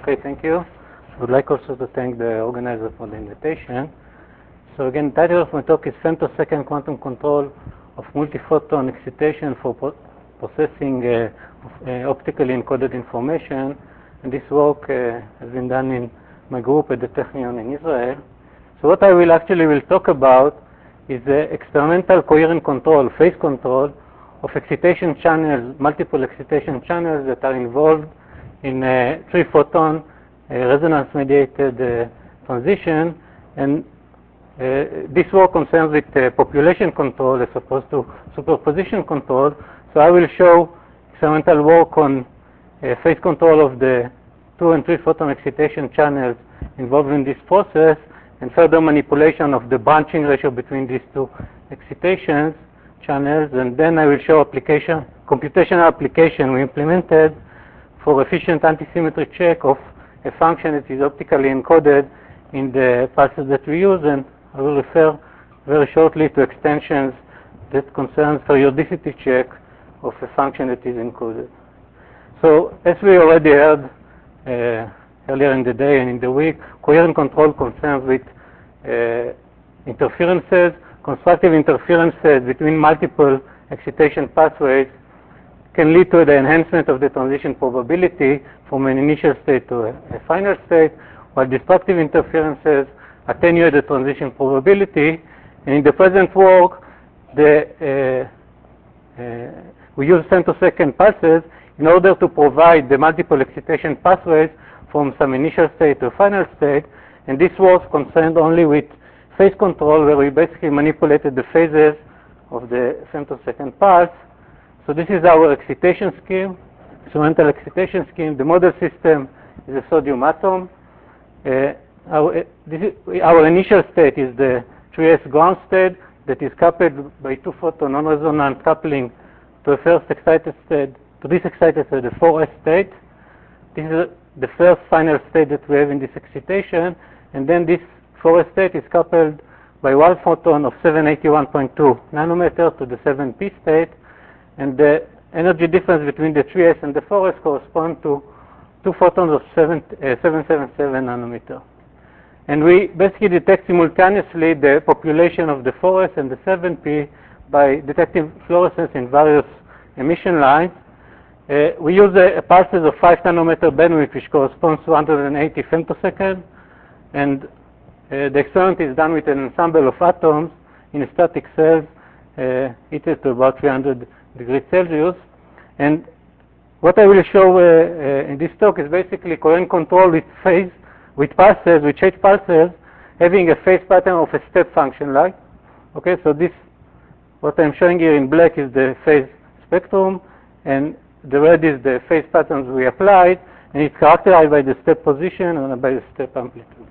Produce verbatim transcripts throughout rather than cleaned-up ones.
Okay, thank you. I would like also to thank the organizer for the invitation. So again, the title of my talk is Femtosecond Quantum Control of Multiphoton Excitation for pro Processing uh, of, uh, Optically Encoded Information. And this work uh, has been done in my group at the Technion in Israel. So what I will actually will talk about is the experimental coherent control, phase control of excitation channels, multiple excitation channels that are involved in uh, three-photon uh, resonance-mediated uh, transition. And uh, this work concerns with uh, population control as opposed to superposition control. So I will show experimental work on uh, phase control of the two and three-photon excitation channels involved in this process, and further manipulation of the branching ratio between these two excitations channels. And then I will show application, computational application we implemented for efficient antisymmetry check of a function that is optically encoded in the pulses that we use, and I will refer very shortly to extensions that concerns periodicity check of a function that is encoded. So as we already heard uh, earlier in the day and in the week, coherent control concerns with uh, interferences, constructive interferences between multiple excitation pathways can lead to the enhancement of the transition probability from an initial state to a, a final state, while destructive interferences attenuate the transition probability. And in the present work, the, uh, uh, we use femtosecond pulses in order to provide the multiple excitation pathways from some initial state to a final state. And this was concerned only with phase control, where we basically manipulated the phases of the femtosecond pulse. So this is our excitation scheme, experimental excitation scheme. The model system is a sodium atom. Uh, our, uh, this is, our initial state is the three S ground state that is coupled by two photon non-resonant coupling to a first excited state, to this excited state, the four S state. This is the first final state that we have in this excitation, and then this four S state is coupled by one photon of seven eighty-one point two nanometers to the seven P state. And the energy difference between the three S and the four S correspond to two photons of seven seventy-seven nanometer. And we basically detect simultaneously the population of the four S and the seven P by detecting fluorescence in various emission lines. Uh, we use a, a pulses of five nanometer bandwidth, which corresponds to one hundred eighty femtoseconds. And uh, the experiment is done with an ensemble of atoms in a static cells uh, heated to about three hundred degrees Celsius. And what I will show uh, uh, in this talk is basically coherent control with phase, with pulses, with H pulses, having a phase pattern of a step function like. Okay, so this, what I'm showing here in black is the phase spectrum, and the red is the phase patterns we applied, and it's characterized by the step position and by the step amplitude.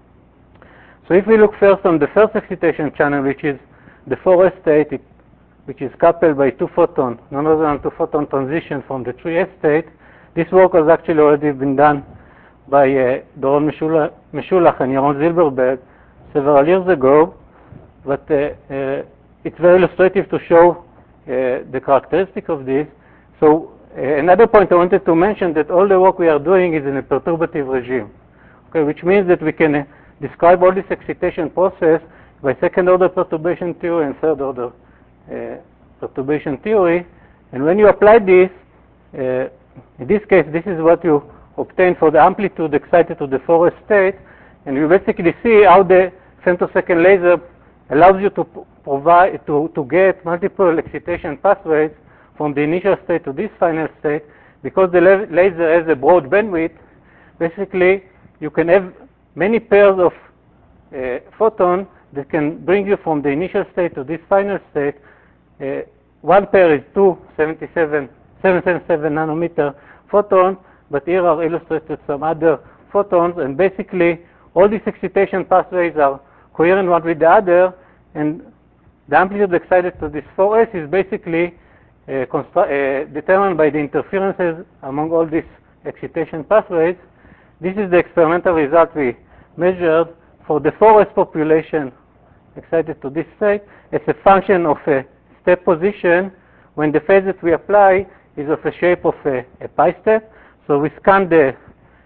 So if we look first on the first excitation channel, which is the four S state, it, which is coupled by two photon, non-resonant two photon transition from the three S state. This work has actually already been done by uh, Doron Meshulach and Yaron Zilberberg several years ago, but uh, uh, it's very illustrative to show uh, the characteristic of this. So uh, another point I wanted to mention, that all the work we are doing is in a perturbative regime, okay, which means that we can uh, describe all this excitation process by second order perturbation theory and third order Uh, perturbation theory. And when you apply this, uh, in this case, this is what you obtain for the amplitude excited to the four S state, and you basically see how the femtosecond laser allows you to provide to, to get multiple excitation pathways from the initial state to this final state. Because the laser has a broad bandwidth, basically you can have many pairs of uh, photons that can bring you from the initial state to this final state. Uh, one pair is two seventy-seven, seven seventy-seven nanometer photons, but here are illustrated some other photons, and basically all these excitation pathways are coherent one with the other, and the amplitude excited to this four S is basically uh, uh, determined by the interferences among all these excitation pathways. This is the experimental result we measured for the four S population excited to this state. It's a function of a step position when the phase that we apply is of a shape of a, a pi step. So we scan the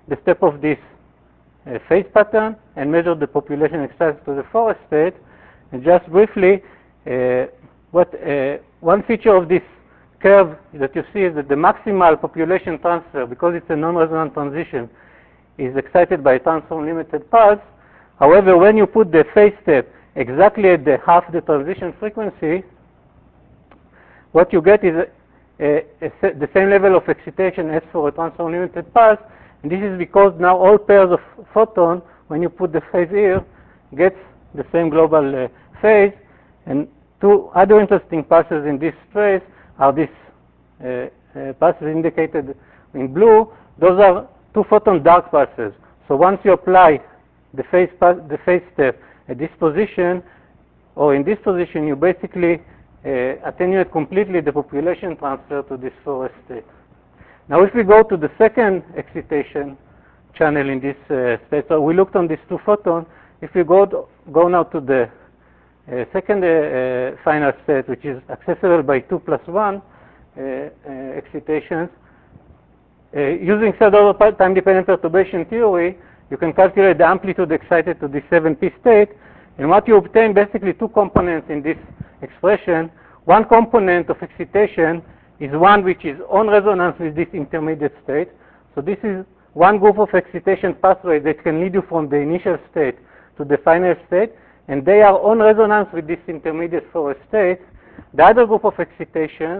the step of this uh, phase pattern and measure the population excited to the forest state. And just briefly, uh, what uh, one feature of this curve that you see is that the maximal population transfer, because it's a non-resonant transition, is excited by a transform-limited pulse. However, when you put the phase step exactly at the half the transition frequency, what you get is a, a, a, the same level of excitation as for a transform-limited pulse. And this is because now all pairs of photons, when you put the phase here, gets the same global uh, phase. And two other interesting pulses in this trace are these uh, uh, pulses indicated in blue. Those are two photon dark pulses. So once you apply the phase, the phase step at this position, or in this position, you basically uh, attenuate completely the population transfer to this forest state. Now, if we go to the second excitation channel in this uh, state, so we looked on these two photons. If we go, to, go now to the uh, second uh, uh, final state, which is accessible by two plus one uh, uh, excitations, uh, using third-order time-dependent perturbation theory, you can calculate the amplitude excited to the seven P state. And what you obtain, basically two components in this expression. One component of excitation is one which is on resonance with this intermediate state. So this is one group of excitation pathways that can lead you from the initial state to the final state, and they are on resonance with this intermediate forest state. The other group of excitations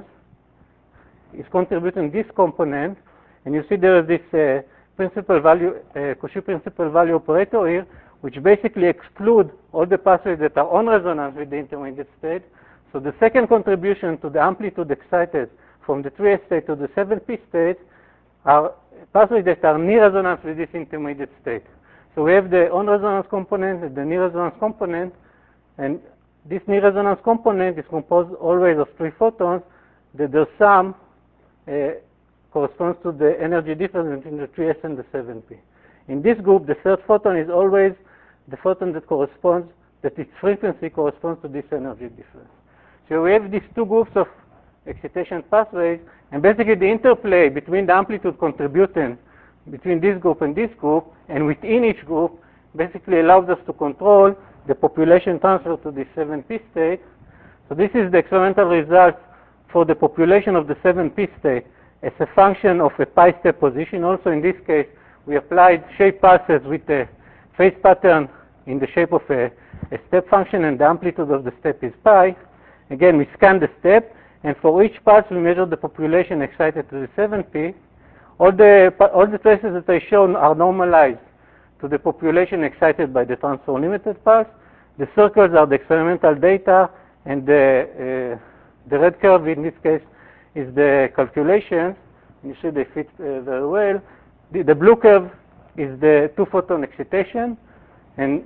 is contributing this component, and you see there is this uh, principal value, uh, Cauchy principal value operator here, which basically exclude all the pathways that are on resonance with the intermediate state. So the second contribution to the amplitude excited from the three S state to the seven P state are pathways that are near resonance with this intermediate state. So we have the on resonance component and the near resonance component, and this near resonance component is composed always of three photons that their sum uh, corresponds to the energy difference between the three S and the seven P. In this group, the third photon is always the photon that corresponds, that its frequency corresponds to this energy difference. So we have these two groups of excitation pathways, and basically the interplay between the amplitude contributing between this group and this group, and within each group, basically allows us to control the population transfer to the seven P state. So this is the experimental result for the population of the seven P state as a function of a pi step position. Also in this case, we applied shape pulses with a phase pattern in the shape of a, a step function, and the amplitude of the step is pi. Again, we scan the step, and for each pulse, we measure the population excited to the seven P. All the, all the traces that I shown are normalized to the population excited by the transform limited pulse. The circles are the experimental data, and the, uh, the red curve in this case is the calculations. You see they fit uh, very well. The, the blue curve is the two photon excitation, and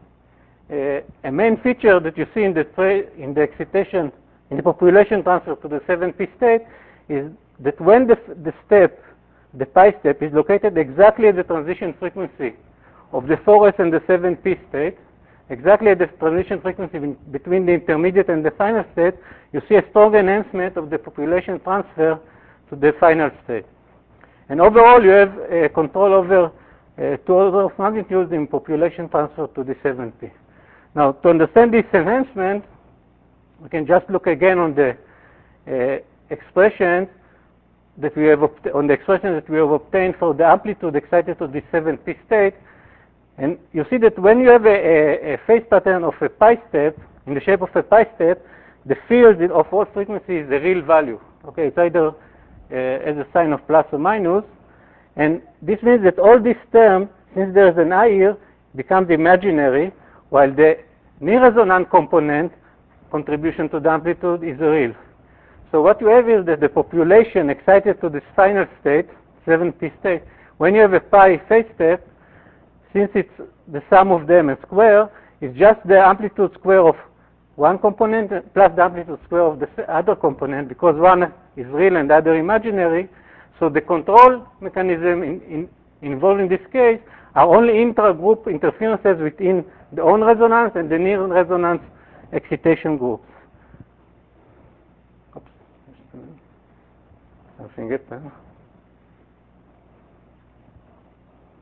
uh, a main feature that you see in the, in the excitation, in the population transfer to the seven P state, is that when the, the step, the pi step, is located exactly at the transition frequency of the four S and the seven P state, exactly at the transition frequency between the intermediate and the final state, you see a strong enhancement of the population transfer to the final state. And overall, you have uh, control over uh, two orders of magnitude in population transfer to the seven P. Now, to understand this enhancement, we can just look again on the uh, expression that we have on the expression that we have obtained for the amplitude excited to the seven P state. And you see that when you have a, a, a phase pattern of a pi step, in the shape of a pi step, the field of all frequencies is the real value. Okay, it's either uh, as a sign of plus or minus. And this means that all these terms, since there's an I here, becomes imaginary, while the near resonant component contribution to the amplitude is real. So what you have is that the population excited to this final state, seven P state, when you have a pi phase step, since it's the sum of them and square, is just the amplitude square of one component plus the amplitude square of the other component, because one is real and the other imaginary. So the control mechanism in, in, involved in this case are only intra-group interferences within the on resonance and the near resonance excitation groups. Oops. Something get there.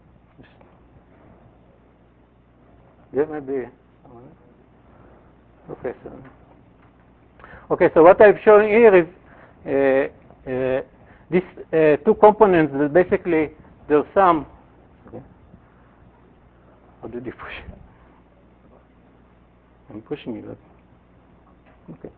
There may be. Okay, so. Okay, so what I'm showing here is uh, uh, these uh, two components that basically their sum. Okay. How did you push? I'm pushing it. Okay.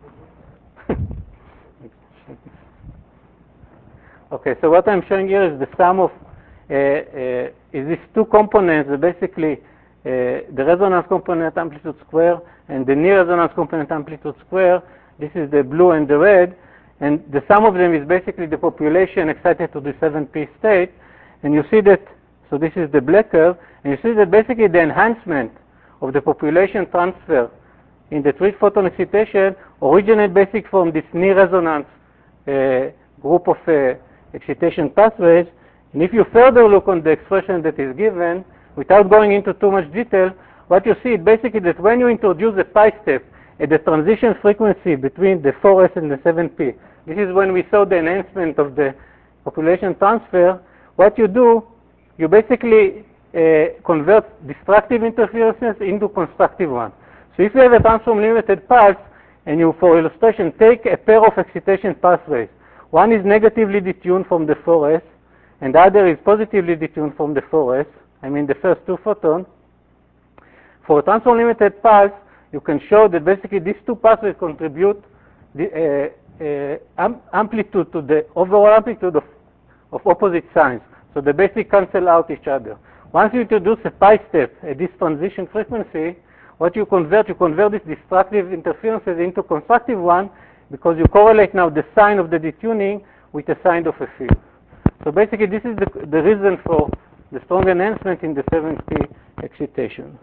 Okay, so what I'm showing here is the sum of uh, uh, is these two components that basically uh, the resonance component amplitude square and the near resonance component amplitude square. This is the blue and the red, and the sum of them is basically the population excited to the seven P state. And you see that, so this is the black curve, and you see that basically the enhancement of the population transfer in the three photon excitation originate basically from this near resonance uh, group of uh, excitation pathways. And if you further look on the expression that is given, without going into too much detail, what you see is basically that when you introduce a pi step at the transition frequency between the four S and the seven P, this is when we saw the enhancement of the population transfer, what you do, you basically uh, convert destructive interferences into constructive ones. So if you have a transform limited pulse, and you, for illustration, take a pair of excitation pathways, one is negatively detuned from the four S, and the other is positively detuned from the four S, I mean the first two photons. For a transform limited pulse, you can show that basically these two pathways contribute the uh, uh, am amplitude to the overall amplitude of, of opposite signs. So they basically cancel out each other. Once you introduce a pi step at this transition frequency, what you convert, you convert these destructive interferences into constructive one, because you correlate now the sign of the detuning with the sign of a field. So basically this is the, the reason for the strong enhancement in the seven P excitation.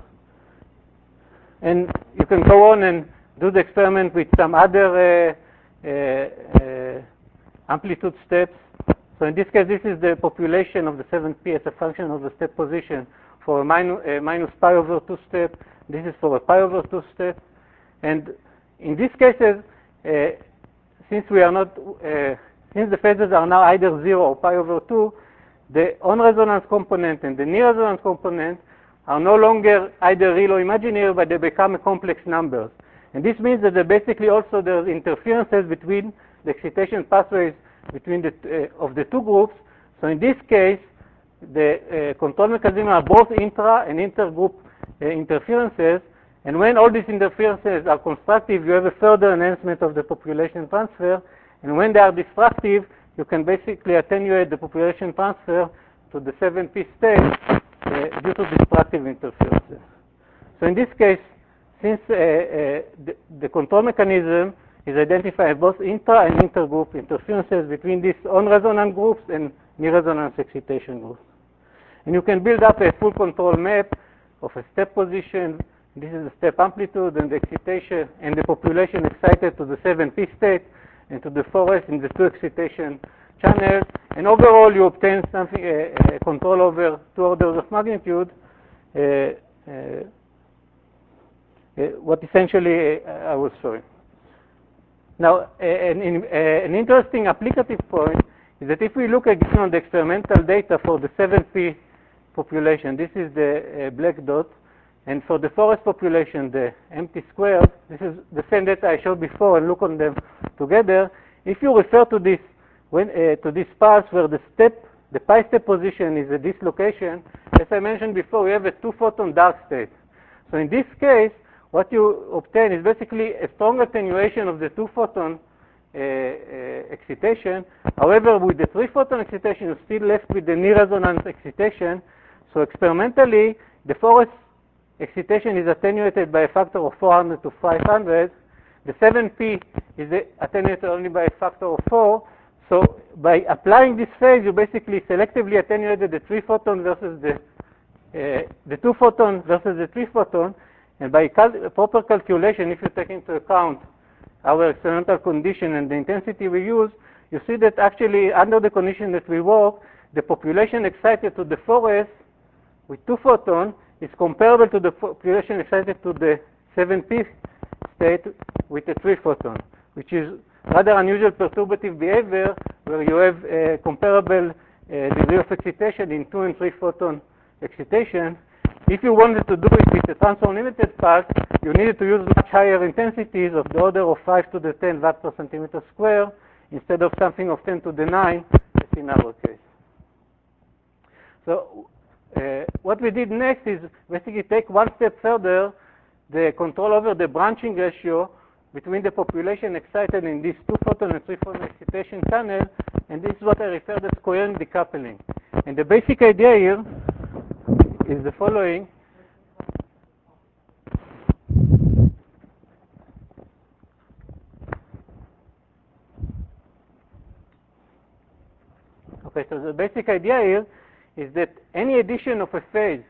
And you can go on and do the experiment with some other uh, uh, uh, amplitude steps. So in this case, this is the population of the seven P as a function of the step position for a minus, uh, minus pi over two step. This is for a pi over two step. And in these cases, uh, since we are not, uh, since the phases are now either zero or pi over two, the on-resonance component and the near-resonance component are no longer either real or imaginary, but they become complex numbers. And this means that there basically also there's interferences between the excitation pathways between the, uh, of the two groups. So in this case, the uh, control mechanisms are both intra and intergroup uh, interferences. And when all these interferences are constructive, you have a further enhancement of the population transfer. And when they are destructive, you can basically attenuate the population transfer to the seven P state uh, due to destructive interferences. So in this case, since uh, uh, the, the control mechanism is identifying both intra and intergroup interferences between these on-resonant groups and near-resonance excitation groups. And you can build up a full control map of a step position. This is the step amplitude and the excitation and the population excited to the seven P state and to the four S in the two excitation channels. And overall, you obtain something, uh, uh, control over two orders of magnitude, uh, uh, uh, what essentially uh, I was showing. Now, uh, an, in, uh, an interesting applicative point is that if we look again on the experimental data for the seven P population, this is the uh, black dot, and for the four S population, the empty squares, this is the same data I showed before, and look on them together. If you refer to this when, uh, to this pulse where the step, the pi step position is at this location, as I mentioned before, we have a two-photon dark state. So in this case, what you obtain is basically a strong attenuation of the two-photon uh, uh, excitation. However, with the three-photon excitation, you're still left with the near-resonance excitation. So experimentally, the four S excitation is attenuated by a factor of four hundred to five hundred. The seven P is attenuated only by a factor of four. So by applying this phase, you basically selectively attenuated the three-photon versus the uh, the two-photon versus the three-photon. And by cal proper calculation, if you take into account our experimental condition and the intensity we use, you see that actually under the condition that we work, the population excited to the four S with two photons is comparable to the population excited to the seven P state with a three photon, which is rather unusual perturbative behavior where you have a comparable uh, degree of excitation in two and three photon excitation. if you wanted to do it with the transform limited pulse, you needed to use much higher intensities of the order of five to the ten watt per centimeter square instead of something of ten to the nine, as in our case. So uh, what we did next is basically take one step further the control over the branching ratio between the population excited in this two photon and three photon excitation channel, and this is what I referred as coherent decoupling. And the basic idea here is the following. Okay, so the basic idea here is that any addition of a phase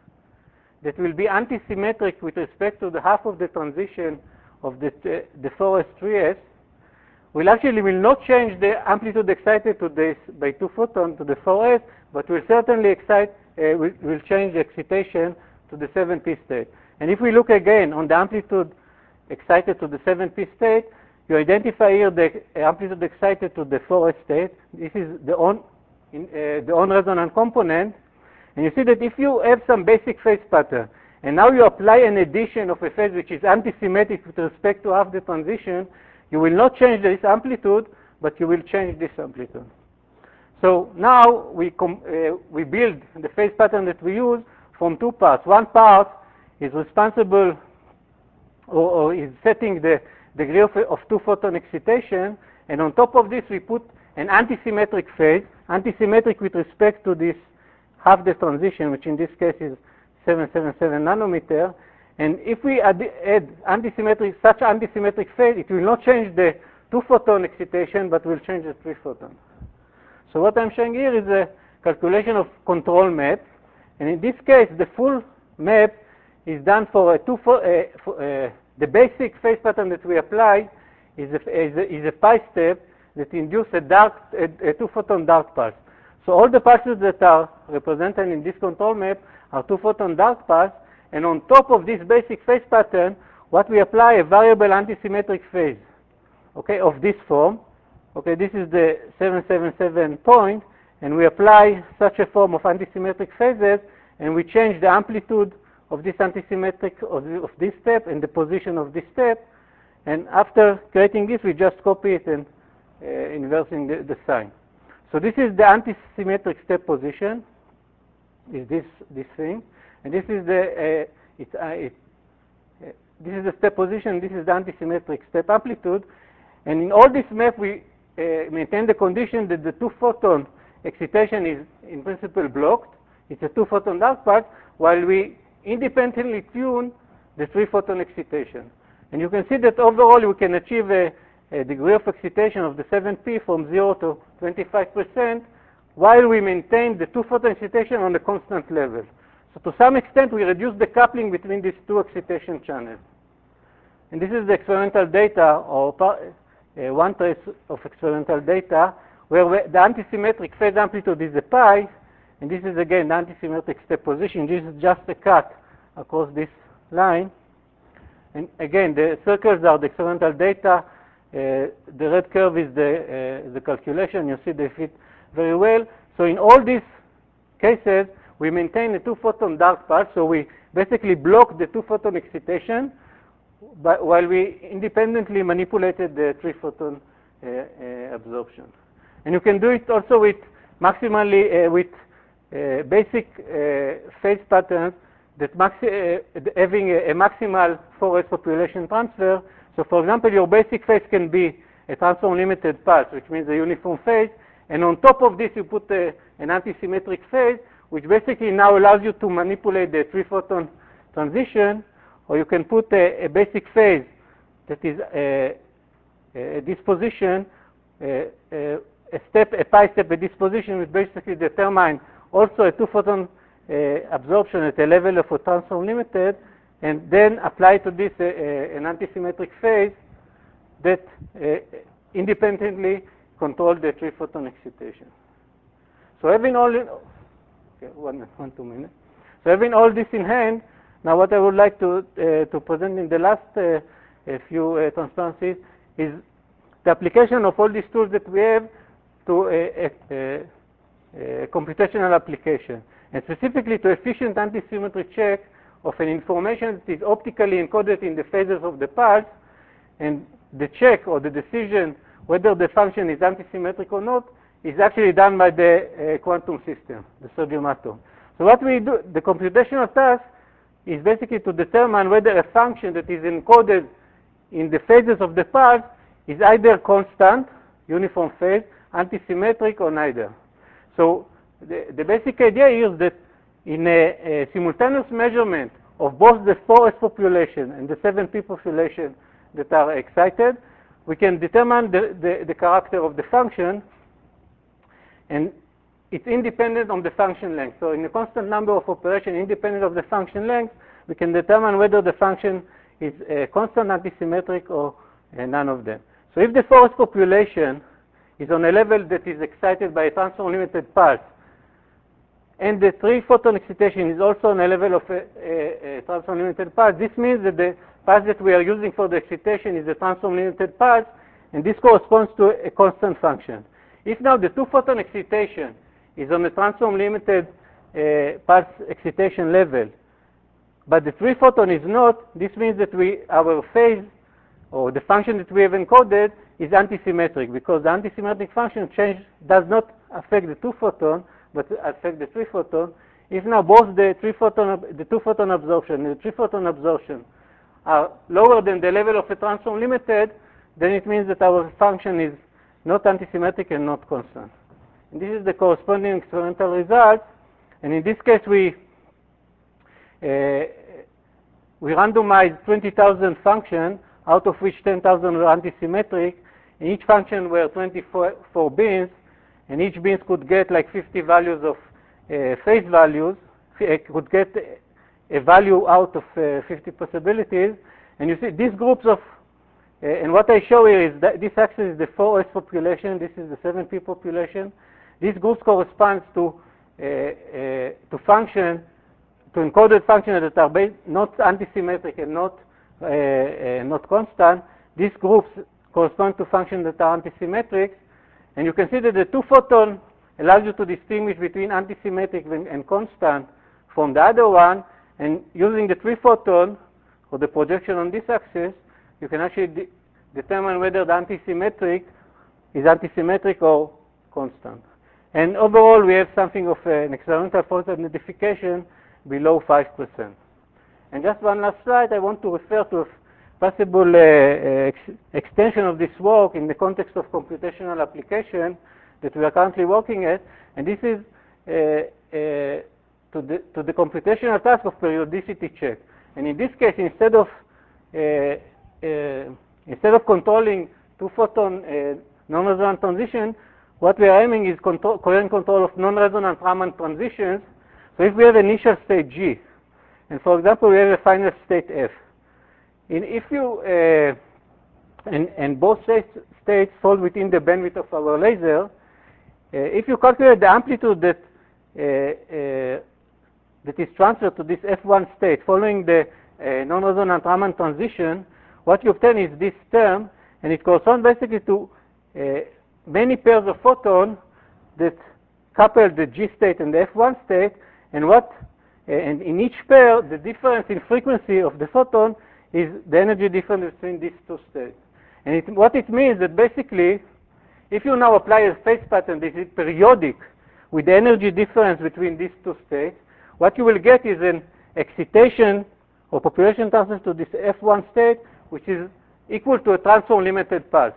that will be antisymmetric with respect to the half of the transition of the, uh, the four S three S will actually will not change the amplitude excited to this by two photon to the four S, but will certainly excite, uh, will, will change the excitation to the seven P state. And if we look again on the amplitude excited to the seven P state, you identify here the amplitude excited to the four S state. This is the on, in, uh, the on resonant component. And you see that if you have some basic phase pattern, and now you apply an addition of a phase which is antisymmetric with respect to half the transition, you will not change this amplitude, but you will change this amplitude. So now we, com uh, we build the phase pattern that we use from two parts. One part is responsible or, or is setting the degree of, of two photon excitation, and on top of this we put an antisymmetric phase, antisymmetric with respect to this half the transition, which in this case is seven seven seven nanometer. And if we add, add antisymmetric, such antisymmetric phase, it will not change the two photon excitation, but will change the three photon. So what I'm showing here is a calculation of control map. And in this case, the full map is done for a two, uh, for, uh, the basic phase pattern that we apply is a, is a, is a pi step that induces a dark, a, a two photon dark pulse. So all the pulses that are represented in this control map are two photon dark pulse, and on top of this basic phase pattern, what we apply a variable antisymmetric phase, okay, of this form. Okay, this is the seven seven seven point, and we apply such a form of antisymmetric phases, and we change the amplitude of this antisymmetric of, the, of this step and the position of this step. And after creating this, we just copy it and uh, inversing the, the sign. So this is the antisymmetric step position, is this this thing, and this is the uh, it, uh, it, uh, this is the step position. This is the antisymmetric step amplitude, and in all this map we uh, maintain the condition that the two photon excitation is in principle blocked. It's a two photon dark pulse, while we independently tune the three photon excitation. And you can see that overall we can achieve a a degree of excitation of the seven P from zero to twenty-five percent, while we maintain the two photon excitation on a constant level. So to some extent, we reduce the coupling between these two excitation channels. And this is the experimental data, or uh, one trace of experimental data, where we, the antisymmetric phase amplitude is the pi, and this is again the antisymmetric step position. This is just a cut across this line. And again, the circles are the experimental data. Uh, the red curve is the, uh, the calculation. You see they fit very well. So in all these cases, we maintain a two photon dark pulse. So we basically block the two photon excitation, but while we independently manipulated the three photon uh, uh, absorption. And you can do it also with maximally uh, with uh, basic uh, phase patterns that maxi uh, having a, a maximal four S population transfer. So for example, your basic phase can be a transform limited pulse, which means a uniform phase, and on top of this you put a, an antisymmetric phase, which basically now allows you to manipulate the three photon transition, or you can put a, a basic phase that is a, a disposition, a, a, a step, a pi step, a disposition, which basically determine also a two photon uh, absorption at a level of a transform limited, and then apply to this uh, uh, an antisymmetric phase that uh, independently control the three photon excitation. So having all, in, okay, one, one, two minutes. So having all this in hand, now what I would like to uh, to present in the last uh, a few uh, transparencies is the application of all these tools that we have to a, a, a, a computational application. and specifically to efficient antisymmetry check of an information that is optically encoded in the phases of the pulse, and the check or the decision whether the function is antisymmetric or not is actually done by the uh, quantum system, the sodium atom. So what we do, the computational task is basically to determine whether a function that is encoded in the phases of the pulse is either constant, uniform phase, antisymmetric, or neither. So the, the basic idea is that in a, a simultaneous measurement of both the four S population and the seven P population that are excited, we can determine the, the, the character of the function, and it's independent of the function length. So in a constant number of operations independent of the function length, we can determine whether the function is a constant, antisymmetric, or uh, none of them. So if the four S population is on a level that is excited by a transform-limited pulse, and the three-photon excitation is also on a level of a, a, a transform-limited pulse, this means that the pulse that we are using for the excitation is a transform-limited pulse, and this corresponds to a constant function. If now the two-photon excitation is on a transform-limited uh, pulse excitation level, but the three-photon is not, this means that we, our phase, or the function that we have encoded, is antisymmetric, because the antisymmetric function change does not affect the two-photon, but affect the three-photon. If now both the three-photon, the two-photon absorption and the three-photon absorption are lower than the level of a transform limited, then it means that our function is not antisymmetric and not constant. And this is the corresponding experimental result. And in this case, we uh, we randomized twenty thousand functions, out of which ten thousand were antisymmetric. And each function were twenty-four beans, and each beans could get like fifty values of uh, phase values, could get a value out of uh, fifty possibilities. And you see these groups of, uh, and what I show here is that this axis is the four S population, this is the seven P population. These groups correspond to, uh, uh, to function, to encoded functions that are based, not antisymmetric and not, uh, uh, not constant. These groups correspond to functions that are antisymmetric. And you can see that the two-photon allows you to distinguish between antisymmetric and, and constant from the other one. And using the three-photon, or the projection on this axis, you can actually de determine whether the antisymmetric is antisymmetric or constant. And overall, we have something of an experimental force identification below five percent. And just one last slide, I want to refer to a possible uh, ex extension of this work in the context of computational application that we are currently working at. And this is uh, uh, to the, to the computational task of periodicity check. And in this case, instead of uh, uh, instead of controlling two-photon uh, non-resonant transition, what we are aiming is control, coherent control of non-resonant Raman transitions. So if we have initial state G, and for example, we have a final state F, and if you uh, and, and both states, states fall within the bandwidth of our laser, uh, if you calculate the amplitude that uh, uh, that is transferred to this F one state following the uh, non-resonant Raman transition, what you obtain is this term, and it corresponds basically to uh, many pairs of photons that couple the G state and the F one state, and what uh, and in each pair, the difference in frequency of the photon is the energy difference between these two states. And it, what it means that basically, if you now apply a phase pattern that is periodic with the energy difference between these two states, what you will get is an excitation or population transfer to this F one state, which is equal to a transform-limited pulse.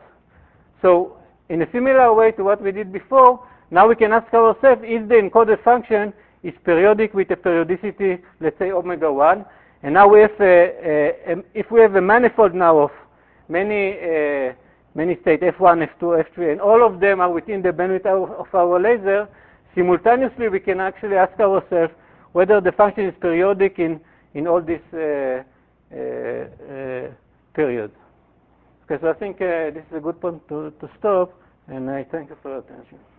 So in a similar way to what we did before, now we can ask ourselves if the encoded function is periodic with a periodicity, let's say omega one. And now we have, a, a, a, if we have a manifold now of many uh, many states, F one, F two, F three, and all of them are within the bandwidth of, of our laser, simultaneously we can actually ask ourselves whether the function is periodic in, in all these uh, uh, uh, periods. Okay, so I think uh, this is a good point to, to stop, and I thank you for your attention.